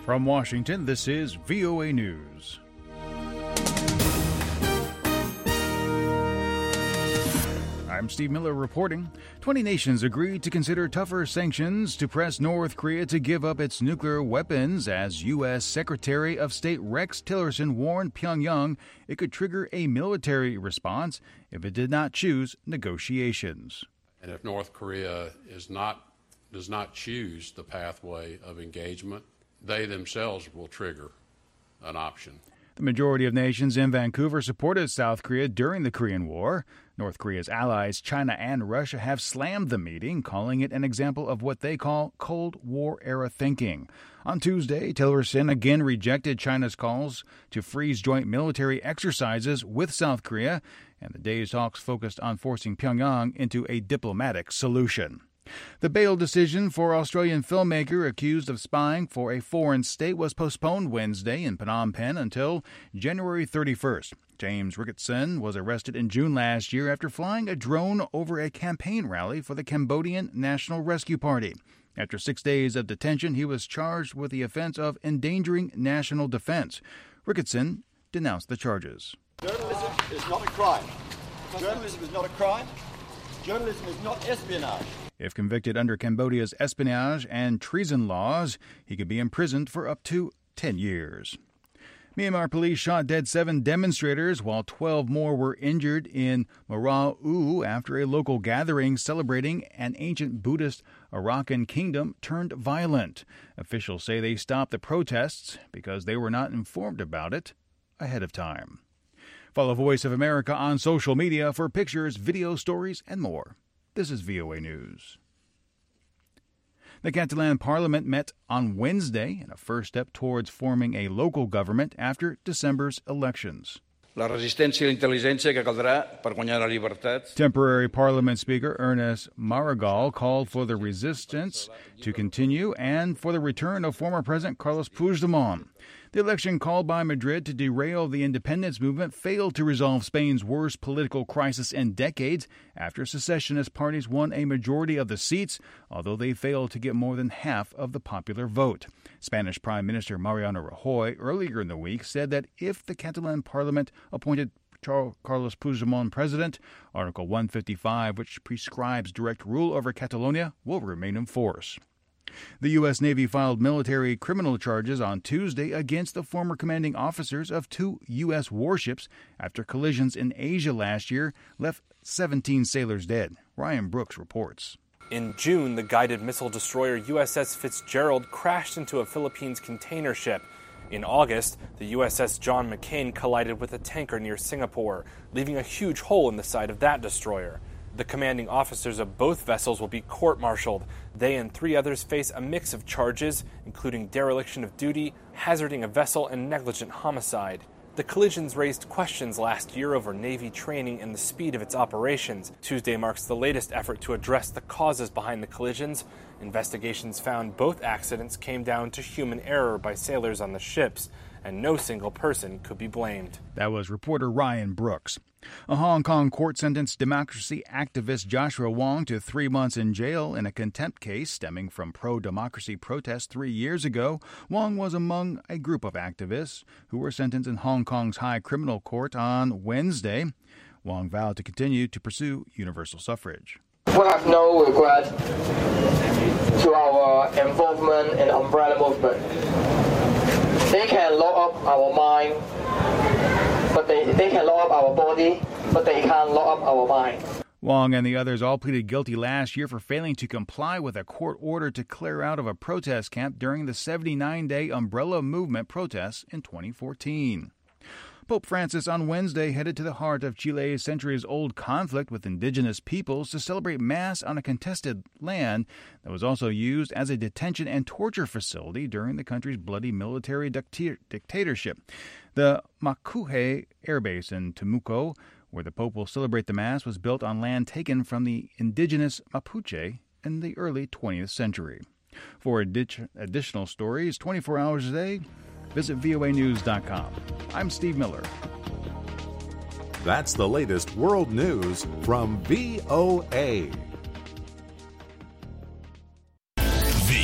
From Washington, this is VOA News. I'm Steve Miller reporting. 20 nations agreed to consider tougher sanctions to press North Korea to give up its nuclear weapons as U.S. Secretary of State Rex Tillerson warned Pyongyang it could trigger a military response if it did not choose negotiations. And if North Korea does not choose the pathway of engagement, they themselves will trigger an option. The majority of nations in Vancouver supported South Korea during the Korean War. North Korea's allies, China and Russia, have slammed the meeting, calling it an example of what they call Cold War-era thinking. On Tuesday, Tillerson again rejected China's calls to freeze joint military exercises with South Korea, and the day's talks focused on forcing Pyongyang into a diplomatic solution. The bail decision for Australian filmmaker accused of spying for a foreign state was postponed Wednesday in Phnom Penh until January 31st. James Ricketson was arrested in June last year after flying a drone over a campaign rally for the Cambodian National Rescue Party. After 6 days of detention, he was charged with the offense of endangering national defense. Ricketson denounced the charges. Journalism is not a crime. Journalism is not a crime. Journalism is not espionage. If convicted under Cambodia's espionage and treason laws, he could be imprisoned for up to 10 years. Myanmar police shot dead 7 demonstrators while 12 more were injured in Morau after a local gathering celebrating an ancient Buddhist Arakan kingdom turned violent. Officials say they stopped the protests because they were not informed about it ahead of time. Follow Voice of America on social media for pictures, video stories, and more. This is VOA News. The Catalan Parliament met on Wednesday in a first step towards forming a local government after December's elections. La resistència i la intel·ligència que caldrà per guanyar la llibertat. Temporary Parliament Speaker Ernest Maragall called for the resistance to continue and for the return of former President Carles Puigdemont. The election called by Madrid to derail the independence movement failed to resolve Spain's worst political crisis in decades after secessionist parties won a majority of the seats, although they failed to get more than half of the popular vote. Spanish Prime Minister Mariano Rajoy earlier in the week said that if the Catalan Parliament appointed Carles Puigdemont president, Article 155, which prescribes direct rule over Catalonia, will remain in force. The U.S. Navy filed military criminal charges on Tuesday against the former commanding officers of 2 U.S. warships after collisions in Asia last year left 17 sailors dead. Ryan Brooks reports. In June, the guided missile destroyer USS Fitzgerald crashed into a Philippines container ship. In August, the USS John McCain collided with a tanker near Singapore, leaving a huge hole in the side of that destroyer. The commanding officers of both vessels will be court-martialed. They and 3 others face a mix of charges, including dereliction of duty, hazarding a vessel, and negligent homicide. The collisions raised questions last year over Navy training and the speed of its operations. Tuesday marks the latest effort to address the causes behind the collisions. Investigations found both accidents came down to human error by sailors on the ships, and no single person could be blamed. That was reporter Ryan Brooks. A Hong Kong court sentenced democracy activist Joshua Wong to 3 months in jail in a contempt case stemming from pro-democracy protests 3 years ago. Wong was among a group of activists who were sentenced in Hong Kong's High Criminal Court on Wednesday. Wong vowed to continue to pursue universal suffrage. We have no regret to our involvement in the umbrella movement. They can lock up our mind, but they can lock up our body, but they can't lock up our mind. Wong and the others all pleaded guilty last year for failing to comply with a court order to clear out of a protest camp during the 79-day Umbrella Movement protests in 2014. Pope Francis on Wednesday headed to the heart of Chile's centuries-old conflict with indigenous peoples to celebrate Mass on a contested land that was also used as a detention and torture facility during the country's bloody military dictatorship. The Macuje Air Base in Temuco, where the Pope will celebrate the Mass, was built on land taken from the indigenous Mapuche in the early 20th century. For additional stories 24 hours a day, visit voanews.com. I'm Steve Miller. That's the latest world news from VOA.